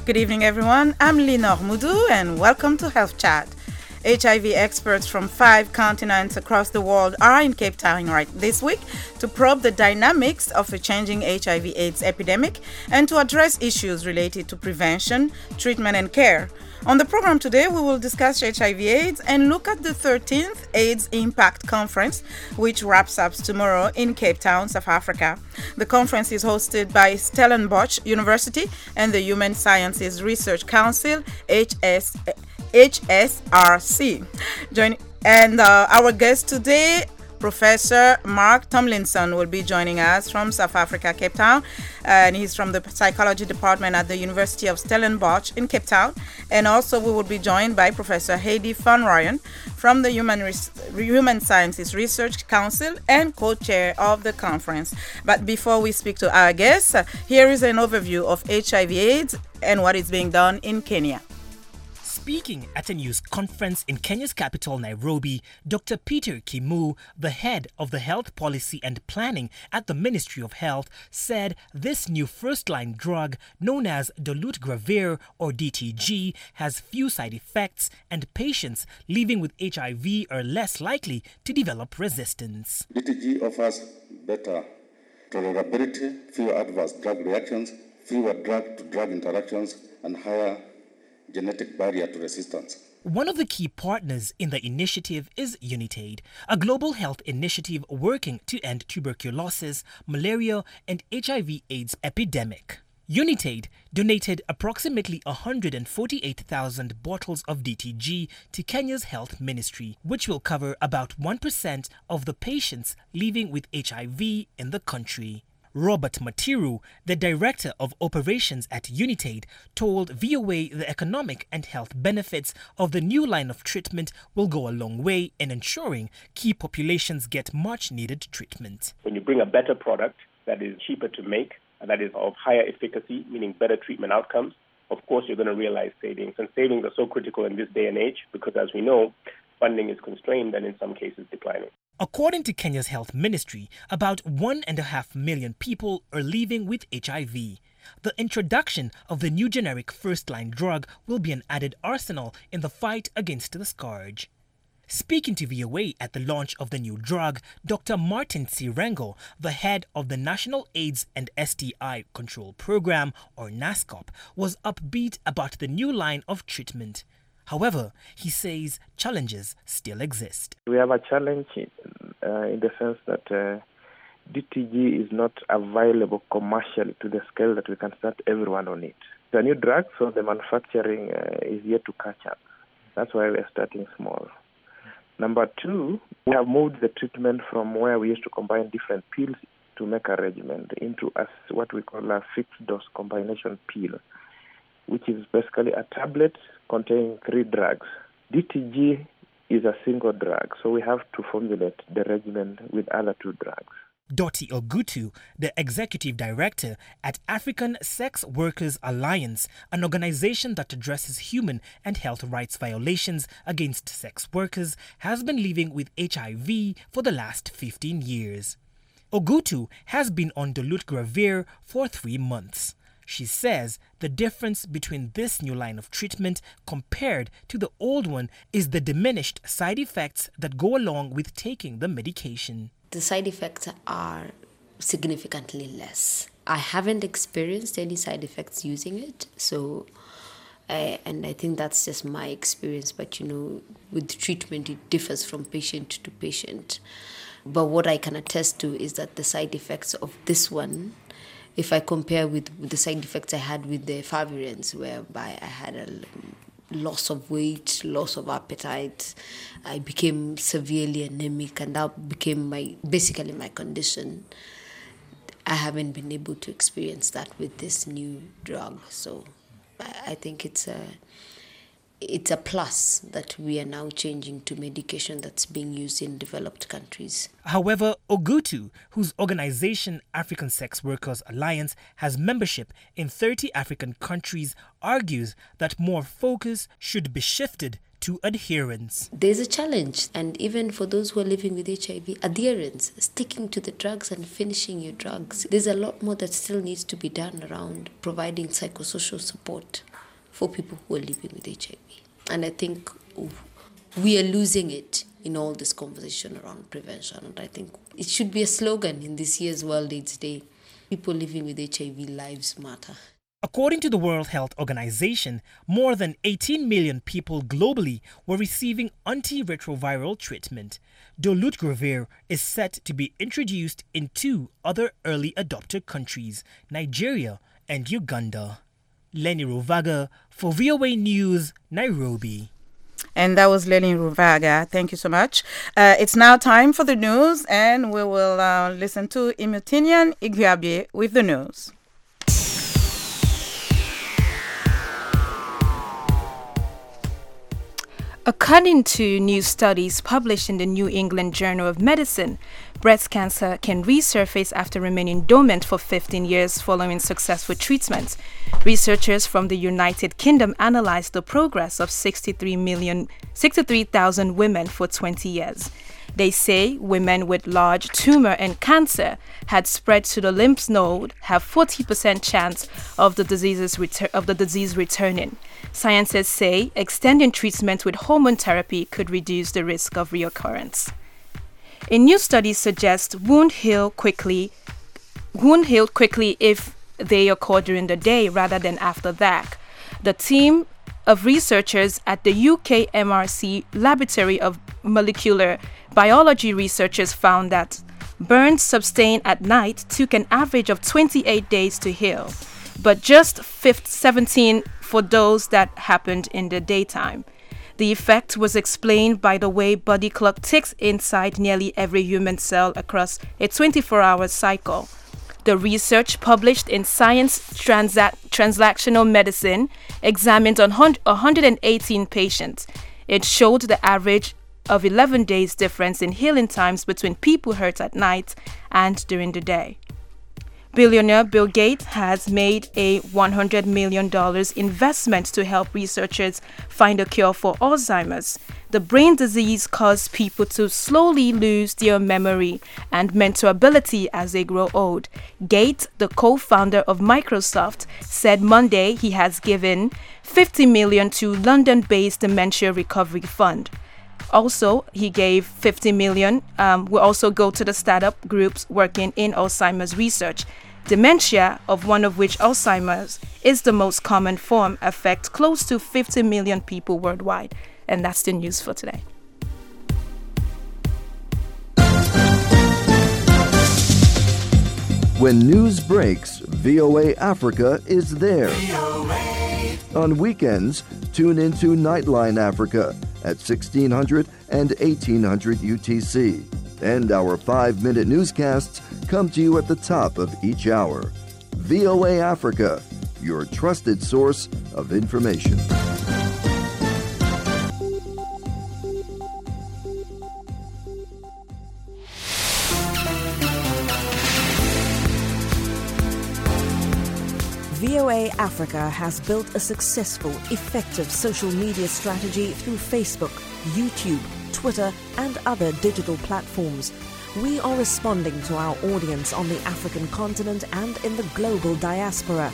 Good evening, everyone. I'm Linor Moudou, and welcome to Health Chat. HIV experts from 5 continents across the world are in Cape Town right this week to probe the dynamics of a changing HIV/AIDS epidemic and to address issues related to prevention, treatment, and care. On the program today, we will discuss HIV/AIDS and look at the 13th AIDS Impact Conference, which wraps up tomorrow in Cape Town, South Africa. The conference is hosted by Stellenbosch University and the Human Sciences Research Council, HSRC. Our guest today, Professor Mark Tomlinson, will be joining us from South Africa, Cape Town, and he's from the psychology department at the University of Stellenbosch in Cape Town. And also we will be joined by Professor Heidi van Rooyen from the Human Sciences Research Council and co-chair of the conference. But before we speak to our guests, here is an overview of HIV/AIDS and what is being done in Kenya. Speaking at a news conference in Kenya's capital, Nairobi, Dr. Peter Kimu, the head of the Health Policy and Planning at the Ministry of Health, said this new first-line drug, known as dolutegravir or DTG, has few side effects and patients living with HIV are less likely to develop resistance. DTG offers better tolerability, fewer adverse drug reactions, fewer drug-to-drug interactions, and higher genetic barrier to resistance. One of the key partners in the initiative is Unitaid, a global health initiative working to end tuberculosis, malaria, and HIV/AIDS epidemic. Unitaid donated approximately 148,000 bottles of DTG to Kenya's health ministry, which will cover about 1% of the patients living with HIV in the country. Robert Matiru, the director of operations at Unitaid, told VOA the economic and health benefits of the new line of treatment will go a long way in ensuring key populations get much needed treatment. When you bring a better product that is cheaper to make and that is of higher efficacy, meaning better treatment outcomes, of course you're going to realize savings. And savings are so critical in this day and age because, as we know, funding is constrained and in some cases declining. According to Kenya's health ministry, about 1.5 million people are living with HIV. The introduction of the new generic first-line drug will be an added arsenal in the fight against the scourge. Speaking to VOA at the launch of the new drug, Dr. Martin Sirengo, the head of the National AIDS and STI Control Program, or NASCOP, was upbeat about the new line of treatment. However, he says challenges still exist. We have a challenge in the sense that DTG is not available commercially to the scale that we can start everyone on it. It's a new drug, so the manufacturing is yet to catch up. That's why we're starting small. Number 2, we have moved the treatment from where we used to combine different pills to make a regimen into what we call a fixed dose combination pill, which is basically a tablet containing 3 drugs. DTG is a single drug, so we have to formulate the regimen with other 2 drugs. Dottie Ogutu, the executive director at African Sex Workers Alliance, an organization that addresses human and health rights violations against sex workers, has been living with HIV for the last 15 years. Ogutu has been on dolutegravir for 3 months. She says the difference between this new line of treatment compared to the old one is the diminished side effects that go along with taking the medication. The side effects are significantly less. I haven't experienced any side effects using it, and I think that's just my experience. But with treatment, it differs from patient to patient. But what I can attest to is that the side effects of this one, if I compare with the side effects I had with the favirenz, whereby I had a loss of weight, loss of appetite, I became severely anemic, and that became basically my condition. I haven't been able to experience that with this new drug. So I think it's a plus that we are now changing to medication that's being used in developed countries. However, Ogutu, whose organization African Sex Workers Alliance has membership in 30 African countries, argues that more focus should be shifted to adherence. There's a challenge, and even for those who are living with HIV, adherence, sticking to the drugs and finishing your drugs. There's a lot more that still needs to be done around providing psychosocial support for people who are living with HIV. And I think we are losing it in all this conversation around prevention. And I think it should be a slogan in this year's World AIDS Day. People living with HIV, lives matter. According to the World Health Organization, more than 18 million people globally were receiving antiretroviral treatment. Dolutegravir is set to be introduced in 2 other early adopter countries, Nigeria and Uganda. Lenny Ruvaga for VOA News, Nairobi. And that was Lenny Ruvaga. Thank you so much. It's now time for the news, and we will listen to Imutinian Iguabi with the news. According to new studies published in the New England Journal of Medicine, breast cancer can resurface after remaining dormant for 15 years following successful treatment. Researchers from the United Kingdom analyzed the progress of 63,000 women for 20 years. They say women with large tumor and cancer had spread to the lymph node have 40% chance of the disease returning. Scientists say extending treatment with hormone therapy could reduce the risk of reoccurrence. A new study suggests wound heal quickly if they occur during the day rather than after that. The team of researchers at the UK MRC Laboratory of Molecular Biology researchers found that burns sustained at night took an average of 28 days to heal, but just 17 for those that happened in the daytime. The effect was explained by the way body clock ticks inside nearly every human cell across a 24-hour cycle. The research, published in Science Translational Medicine, examined 118 patients. It showed the average of 11 days difference in healing times between people hurt at night and during the day. Billionaire Bill Gates has made a $100 million investment to help researchers find a cure for Alzheimer's. The brain disease causes people to slowly lose their memory and mental ability as they grow old. Gates, the co-founder of Microsoft, said Monday he has given $50 million to London-based Dementia Recovery Fund. Also, he gave $50 million. Will also go to the startup groups working in Alzheimer's research. Dementia, of one of which Alzheimer's is the most common form, affects close to 50 million people worldwide. And that's the news for today. When news breaks, VOA Africa is there. On weekends, tune into Nightline Africa at 1600 and 1800 UTC. And our 5-minute newscasts come to you at the top of each hour. VOA Africa, your trusted source of information. VOA Africa has built a successful, effective social media strategy through Facebook, YouTube, Twitter, and other digital platforms. We are responding to our audience on the African continent and in the global diaspora.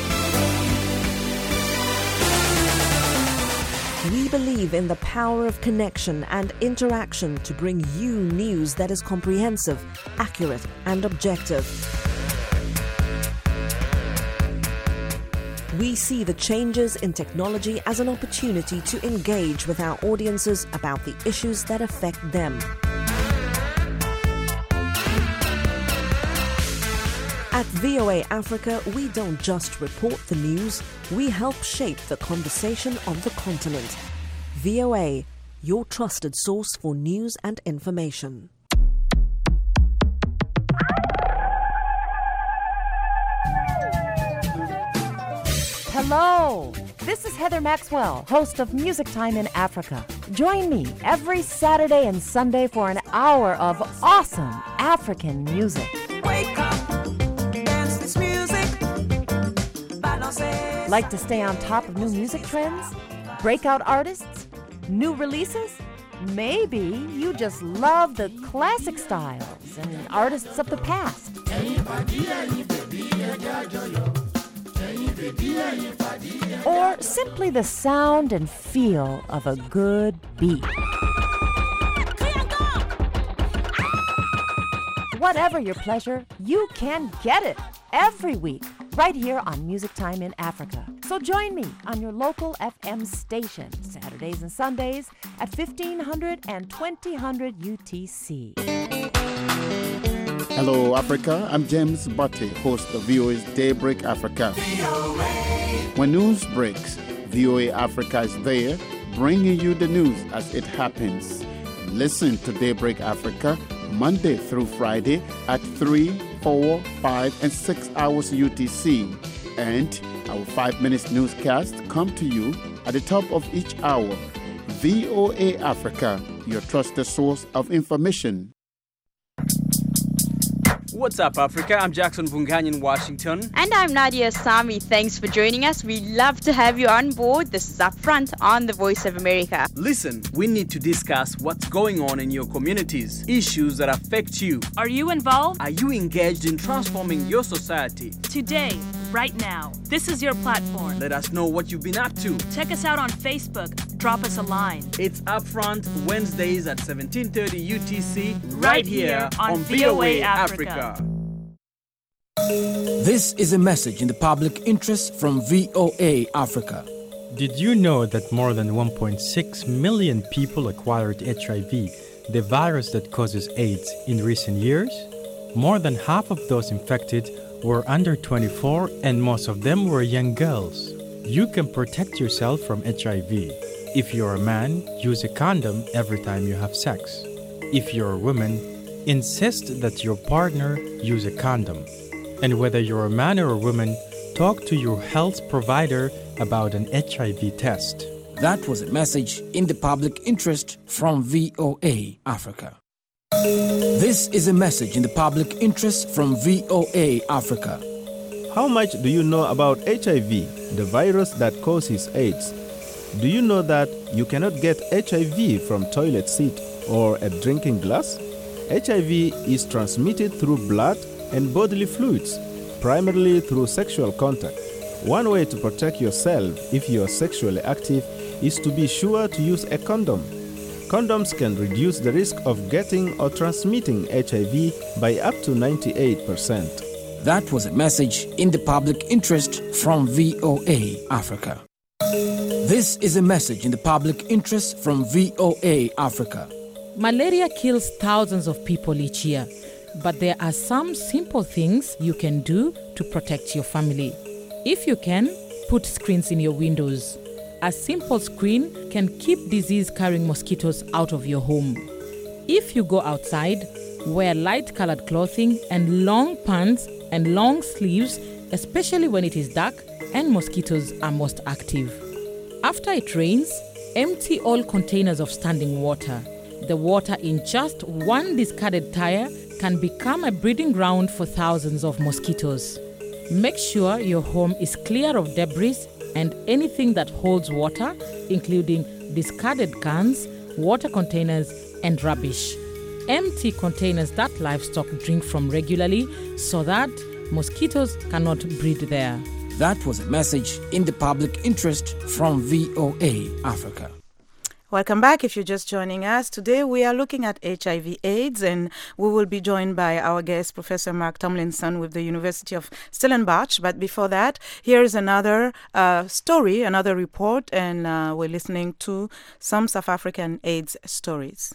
We believe in the power of connection and interaction to bring you news that is comprehensive, accurate, and objective. We see the changes in technology as an opportunity to engage with our audiences about the issues that affect them. At VOA Africa, we don't just report the news, we help shape the conversation on the continent. VOA, your trusted source for news and information. Hello, this is Heather Maxwell, host of Music Time in Africa. Join me every Saturday and Sunday for an hour of awesome African music. Wake up, dance this music. Like to stay on top of new music trends? Breakout artists? New releases? Maybe you just love the classic styles and artists of the past. or simply the sound and feel of a good beat. Whatever your pleasure, you can get it every week right here on Music Time in Africa. So join me on your local FM station Saturdays and Sundays at 1500 and 2000 UTC. Hello, Africa. I'm James Butte, host of VOA's Daybreak Africa. When news breaks, VOA Africa is there, bringing you the news as it happens. Listen to Daybreak Africa Monday through Friday at 3, 4, 5, and 6 hours UTC. And our 5 minutes newscast come to you at the top of each hour. VOA Africa, your trusted source of information. What's up, Africa? I'm Jackson Vunganyi in Washington. And I'm Nadia Sami. Thanks for joining us. We love to have you on board. This is Upfront on the Voice of America. Listen, we need to discuss what's going on in your communities, issues that affect you. Are you involved? Are you engaged in transforming your society? Today, right now, this is your platform. Let us know what you've been up to. Check us out on Facebook. Drop us a line. It's Upfront Wednesdays at 17:30 UTC, right here on VOA Africa. This is a message in the public interest from VOA Africa. Did you know that more than 1.6 million people acquired HIV, the virus that causes AIDS, in recent years? More than half of those infected were under 24, and most of them were young girls. You can protect yourself from HIV. If you're a man, use a condom every time you have sex. If you're a woman, insist that your partner use a condom. And whether you're a man or a woman, talk to your health provider about an HIV test. That was a message in the public interest from VOA Africa. This is a message in the public interest from VOA Africa. How much do you know about HIV, the virus that causes AIDS? Do you know that you cannot get HIV from toilet seat or a drinking glass? HIV is transmitted through blood and bodily fluids, primarily through sexual contact. One way to protect yourself if you are sexually active is to be sure to use a condom. Condoms can reduce the risk of getting or transmitting HIV by up to 98%. That was a message in the public interest from VOA Africa. This is a message in the public interest from VOA Africa. Malaria kills thousands of people each year, but there are some simple things you can do to protect your family. If you can, put screens in your windows. A simple screen can keep disease-carrying mosquitoes out of your home. If you go outside, wear light-colored clothing and long pants and long sleeves, especially when it is dark and mosquitoes are most active. After it rains, empty all containers of standing water. The water in just one discarded tire can become a breeding ground for thousands of mosquitoes. Make sure your home is clear of debris and anything that holds water, including discarded cans, water containers, and rubbish. Empty containers that livestock drink from regularly so that mosquitoes cannot breed there. That was a message in the public interest from VOA Africa. Welcome back. If you're just joining us, today we are looking at HIV/AIDS, and we will be joined by our guest, Professor Mark Tomlinson with the University of Stellenbosch. But before that, here is another story, another report, and we're listening to some South African AIDS stories.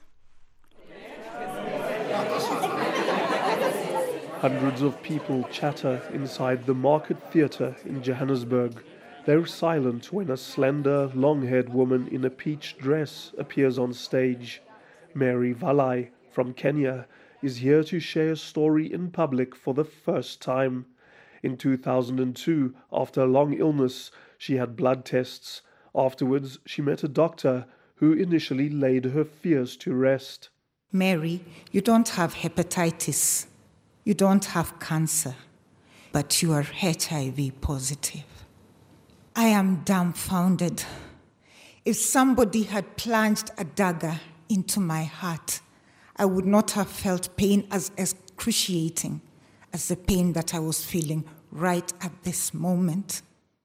Hundreds of people chatter inside the Market Theatre in Johannesburg. They're silent when a slender, long-haired woman in a peach dress appears on stage. Mary Valai from Kenya is here to share a story in public for the first time. In 2002, after a long illness, she had blood tests. Afterwards, she met a doctor who initially laid her fears to rest. Mary, you don't have hepatitis. You don't have cancer, but you are HIV positive. I am dumbfounded. If somebody had plunged a dagger into my heart, I would not have felt pain as excruciating as the pain that I was feeling right at this moment.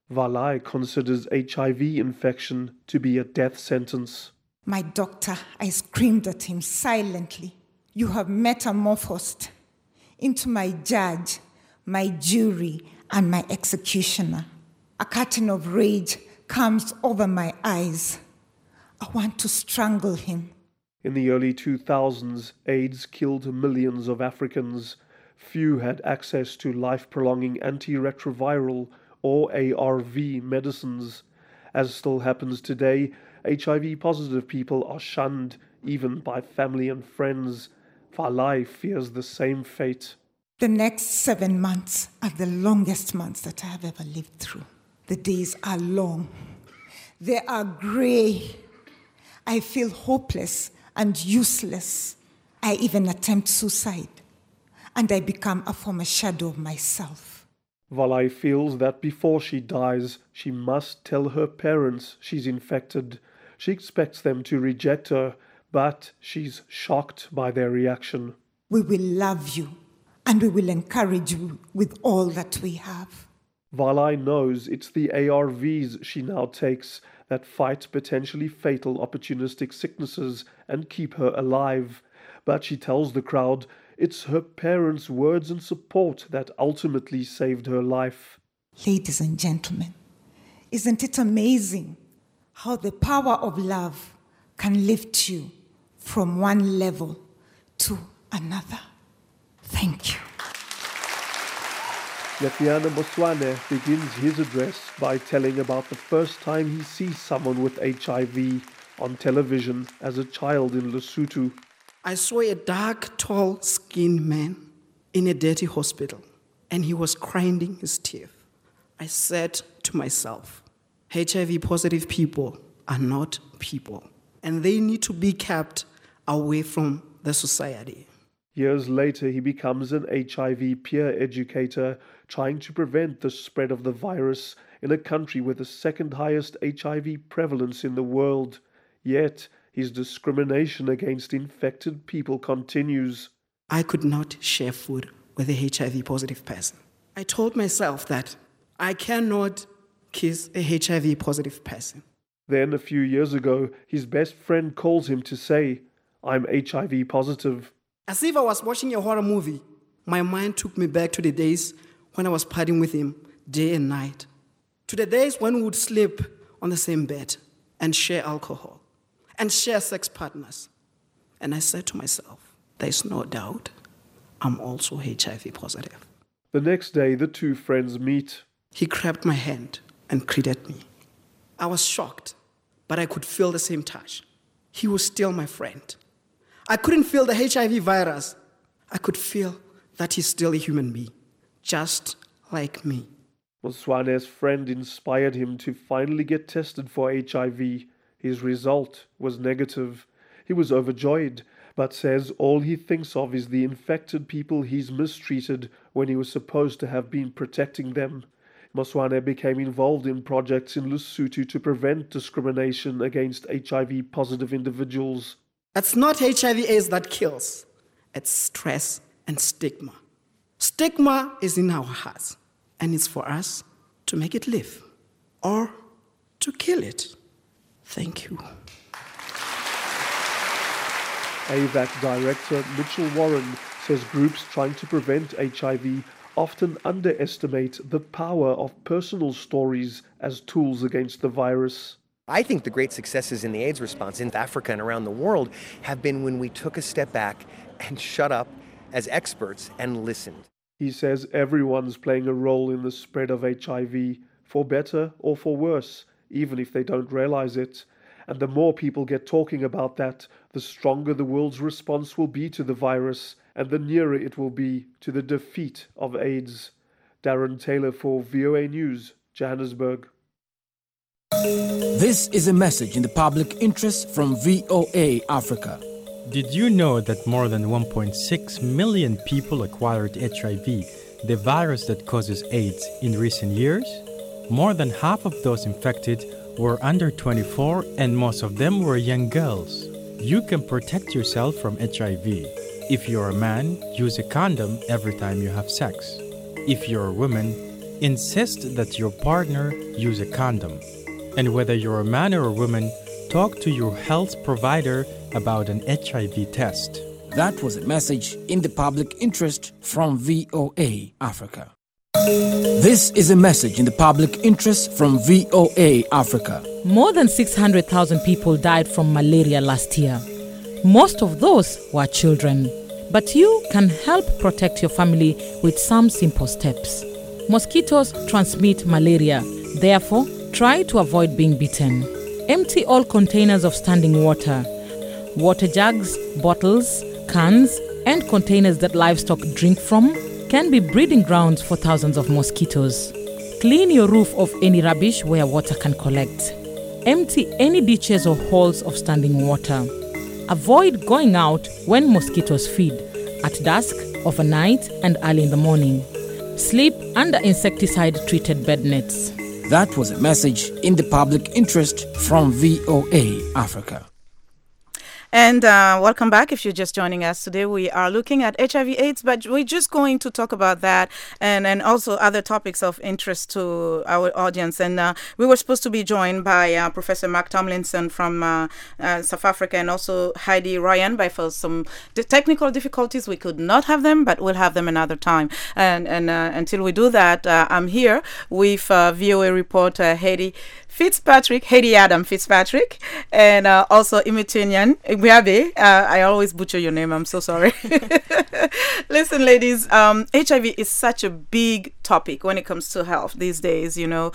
Valai considers HIV infection to be a death sentence. My doctor, I screamed at him silently. You have metamorphosed into my judge, my jury, and my executioner. A curtain of rage comes over my eyes. I want to strangle him. In the early 2000s, AIDS killed millions of Africans. Few had access to life-prolonging antiretroviral or ARV medicines. As still happens today, HIV-positive people are shunned, even by family and friends. Valai fears the same fate. The next 7 months are the longest months that I have ever lived through. The days are long. They are grey. I feel hopeless and useless. I even attempt suicide, and I become a former shadow of myself. Valai feels that before she dies, she must tell her parents she's infected. She expects them to reject her, but she's shocked by their reaction. We will love you, and we will encourage you with all that we have. Valai knows it's the ARVs she now takes that fight potentially fatal opportunistic sicknesses and keep her alive. But she tells the crowd it's her parents' words and support that ultimately saved her life. Ladies and gentlemen, isn't it amazing how the power of love can lift you from one level to another? Thank you. Lepiana Moswane begins his address by telling about the first time he sees someone with HIV on television as a child in Lesotho. I saw a dark, tall-skinned man in a dirty hospital, and he was grinding his teeth. I said to myself, HIV-positive people are not people, and they need to be kept away from the society. Years later, he becomes an HIV peer educator, trying to prevent the spread of the virus in a country with the second highest HIV prevalence in the world. Yet, his discrimination against infected people continues. I could not share food with a HIV-positive person. I told myself that I cannot kiss a HIV-positive person. Then, a few years ago, his best friend calls him to say, "I'm HIV positive." As if I was watching a horror movie, my mind took me back to the days when I was partying with him day and night, to the days when we would sleep on the same bed and share alcohol and share sex partners. And I said to myself, there's no doubt I'm also HIV positive. The next day, the two friends meet. He grabbed my hand and greeted me. I was shocked, but I could feel the same touch. He was still my friend. I couldn't feel the HIV virus. I could feel that he's still a human being, just like me. Moswane's friend inspired him to finally get tested for HIV. His result was negative. He was overjoyed, but says all he thinks of is the infected people he's mistreated when he was supposed to have been protecting them. Moswane became involved in projects in Lesotho to prevent discrimination against HIV-positive individuals. It's not HIV/AIDS that kills. It's stress and stigma. Stigma is in our hearts, and it's for us to make it live or to kill it. Thank you. AVAC Director Mitchell Warren says groups trying to prevent HIV often underestimate the power of personal stories as tools against the virus. I think the great successes in the AIDS response in Africa and around the world have been when we took a step back and shut up as experts and listened. He says everyone's playing a role in the spread of HIV, for better or for worse, even if they don't realize it. And the more people get talking about that, the stronger the world's response will be to the virus, and the nearer it will be to the defeat of AIDS. Darren Taylor for VOA News, Johannesburg. This is a message in the public interest from VOA Africa. Did you know that more than 1.6 million people acquired HIV, the virus that causes AIDS, in recent years? More than half of those infected were under 24, and most of them were young girls. You can protect yourself from HIV. If you're a man, use a condom every time you have sex. If you're a woman, Insist that your partner use a condom. And whether you're a man or a woman, talk to your health provider about an HIV test. That was a message in the public interest from VOA Africa. This is a message in the public interest from VOA Africa. More than 600,000 people died from malaria last year. Most of those were children. But you can help protect your family with some simple steps. Mosquitoes transmit malaria. Therefore, try to avoid being bitten. Empty all containers of standing water. Water jugs, bottles, cans, and containers that livestock drink from can be breeding grounds for thousands of mosquitoes. Clean your roof of any rubbish where water can collect. Empty any ditches or holes of standing water. Avoid going out when mosquitoes feed, at dusk, overnight, and early in the morning. Sleep under insecticide-treated bed nets. That was a message in the public interest from VOA Africa. And welcome back. If you're just joining us today, we are looking at HIV/AIDS, but we're just going to talk about that and also other topics of interest to our audience. And we were supposed to be joined by Professor Mark Tomlinson from South Africa and also Heidi Ryan, but for some technical difficulties, we could not have them, but we'll have them another time. And until we do that, I'm here with VOA reporter Heidi Adam Fitzpatrick, and also Imitinian Igbiabe. I always butcher your name, I'm so sorry. Listen, ladies, HIV is such a big topic when it comes to health these days. You know,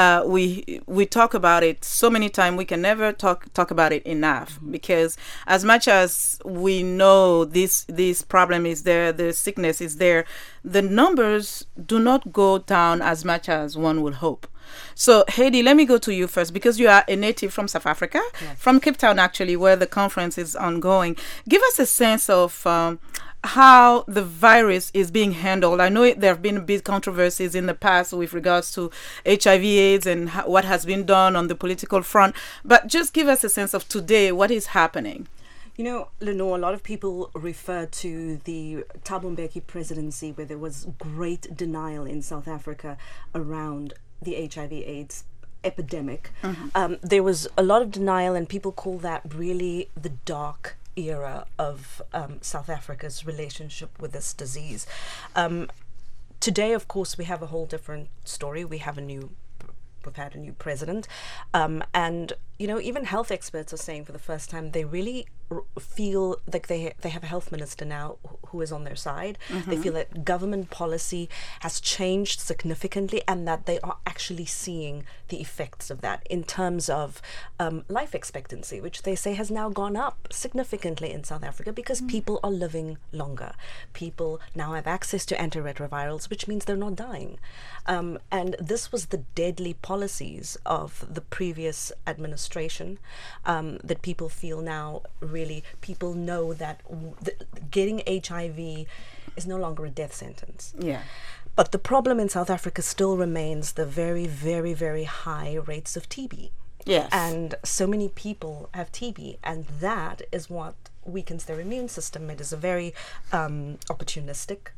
we talk about it so many times, we can never talk about it enough, because as much as we know this problem is there, the sickness is there, the numbers do not go down as much as one would hope. So, Heidi, let me go to you first, because you are a native from South Africa, from Cape Town, actually, where the conference is ongoing. Give us a sense of how the virus is being handled. I know there have been big controversies in the past with regards to HIV/AIDS and what has been done on the political front, but just give us a sense of today, what is happening. You know, Lenore, a lot of people refer to the Thabo Mbeki presidency, where there was great denial in South Africa around the HIV/AIDS epidemic. There was a lot of denial, and people call that really the dark era of South Africa's relationship with this disease. Today, of course, we have a whole different story. We've had a new president, and you know, even health experts are saying for the first time they really feel like they have a health minister now who is on their side. They feel that government policy has changed significantly, and that they are actually seeing the effects of that in terms of life expectancy, which they say has now gone up significantly in South Africa because people are living longer. People now have access to antiretrovirals, which means they're not dying. And this was the deadly policies of the previous administration, that people feel now, really, people know that getting HIV is no longer a death sentence. Yeah. But the problem in South Africa still remains the very, very, very high rates of TB. Yes. And so many people have TB, and that is what weakens their immune system. It is a very opportunistic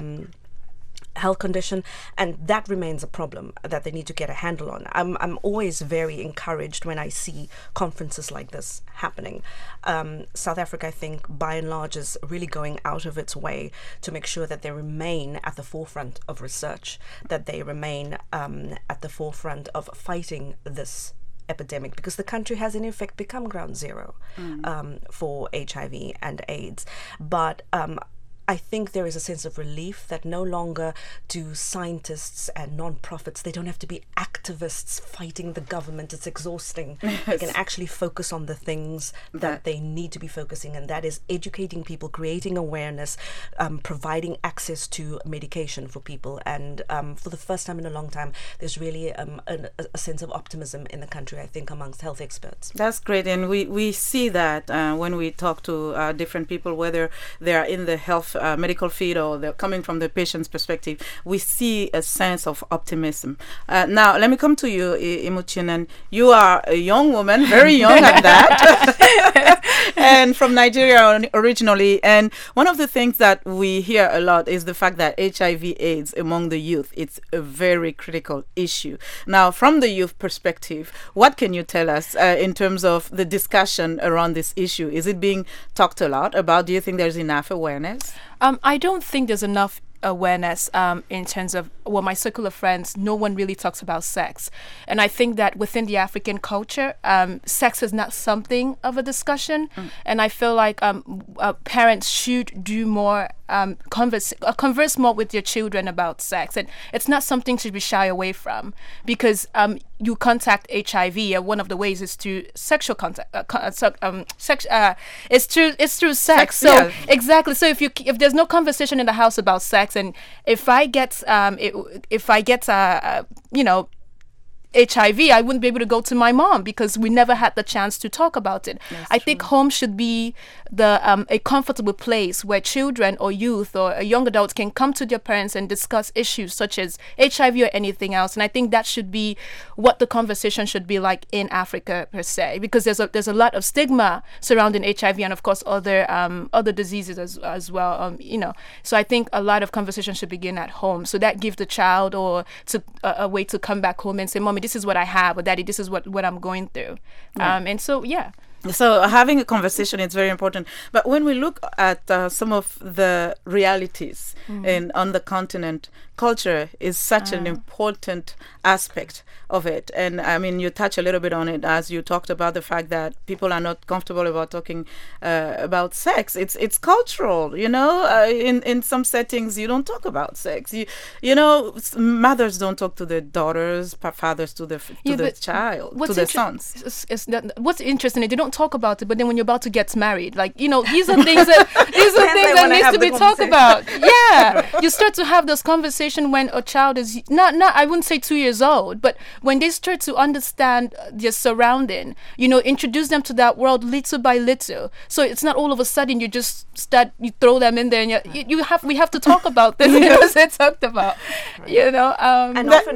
health condition, and that remains a problem that they need to get a handle on. I'm always very encouraged when I see conferences like this happening. South Africa, I think, by and large, is really going out of its way to make sure that they remain at the forefront of research, that they remain at the forefront of fighting this epidemic, because the country has in effect become ground zero for HIV and AIDS. But I think there is a sense of relief that no longer do scientists and non-profits, they don't have to be activists fighting the government. It's exhausting. Yes. They can actually focus on the things that they need to be focusing, and that is educating people, creating awareness, providing access to medication for people. And for the first time in a long time, there's really a sense of optimism in the country, I think, amongst health experts. That's great. And we see that when we talk to different people, whether they are in the health medical field or coming from the patient's perspective, we see a sense of optimism. Now, let me come to you, Imuchinan. You are a young woman, very young at that, and from Nigeria originally. And one of the things that we hear a lot is the fact that HIV/AIDS among the youth, it's a very critical issue. Now, from the youth perspective, what can you tell us in terms of the discussion around this issue? Is it being talked a lot about? Do you think there's enough awareness? I don't think there's enough awareness in terms of, well, my circle of friends, no one really talks about sex. And I think that within the African culture, sex is not something of a discussion. And I feel like parents should do more, converse more with their children about sex. And it's not something to be shy away from, because you contact HIV, one of the ways is through sexual contact. It's through sex. So yeah. Exactly. So if there's no conversation in the house about sex, and if I get HIV, I wouldn't be able to go to my mom because we never had the chance to talk about it. I think home should be a comfortable place where children or youth or young adults can come to their parents and discuss issues such as HIV or anything else. And I think that should be what the conversation should be like in Africa per se, because there's a lot of stigma surrounding HIV and of course other diseases as well. So I think a lot of conversation should begin at home. So that gives the child or a way to come back home and say, "Mommy, this is what I have," or "Daddy, this is what I'm going through." And so, yeah. So having a conversation is very important. But when we look at some of the realities on the continent, culture is such an important aspect of it. And I mean, you touch a little bit on it as you talked about the fact that people are not comfortable about talking about sex. It's cultural, in some settings you don't talk about sex. Mothers don't talk to their daughters, fathers to the child, to their sons. What's interesting is they don't talk about it, but then when you're about to get married, these are things that needs to be talked about. Yeah. You start to have this conversation when a child is not I wouldn't say 2 years old, but when they start to understand their surrounding, introduce them to that world little by little. So it's not all of a sudden you throw them in there and we have to talk about this because it's talked about, and often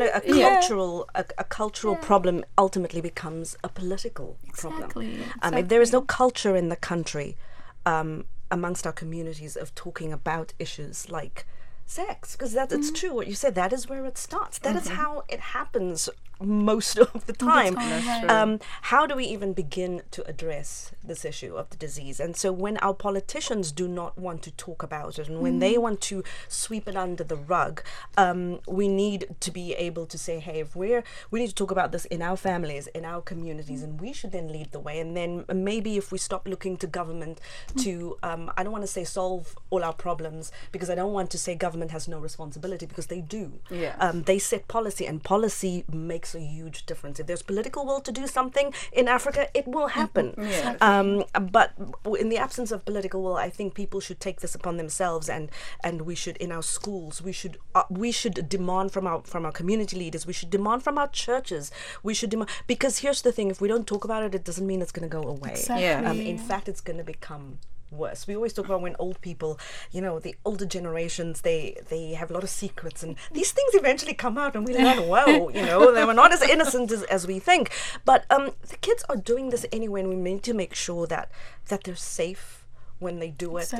a cultural problem ultimately becomes a political problem. If there is no culture in the country amongst our communities of talking about issues like sex, because it's true what you said, that is where it starts. That is how it happens most of the time. How do we even begin to address this issue of the disease? And so when our politicians do not want to talk about it, and when they want to sweep it under the rug, we need to be able to say, hey, we need to talk about this in our families, in our communities, and we should then lead the way. And then maybe if we stop looking to government to I don't want to say solve all our problems, because I don't want to say government has no responsibility, because they do. They set policy, and policy makes a huge difference. If there's political will to do something in Africa, it will happen. But in the absence of political will, I think people should take this upon themselves, and we should, in our schools, we should demand from our community leaders, we should demand from our churches, we should demand, because here's the thing, if we don't talk about it, it doesn't mean it's going to go away. In fact, it's going to become worse. We always talk about when old people, the older generations, they have a lot of secrets, and these things eventually come out, and we learn, wow, they were not as innocent as we think. But the kids are doing this anyway, and we need to make sure that they're safe when they do it.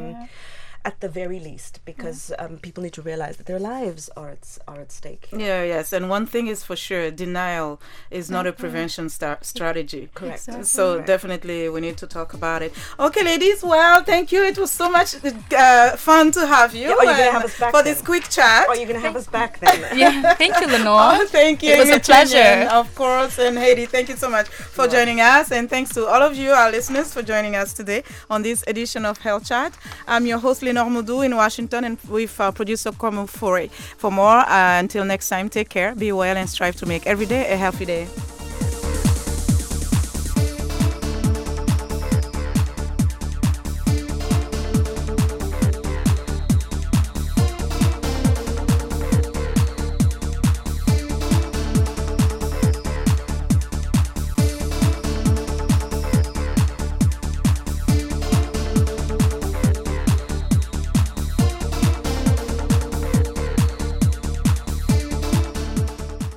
At the very least, because people need to realize that their lives are at stake. Yes, and one thing is for sure, denial is not a prevention strategy. Correct. So definitely we need to talk about it. Okay, ladies, well, thank you. It was so much fun to have you. Are you going to have us back for this quick chat? Are you going to have us back then? Thank you, Lenore. Thank you. It was a pleasure. Of course, and Heidi, thank you so much for joining us, and thanks to all of you, our listeners, for joining us today on this edition of Health Chat. I'm your host, Lenore Moudou in Washington, and with our producer Komu Fore. For more, until next time, take care, be well, and strive to make every day a healthy day.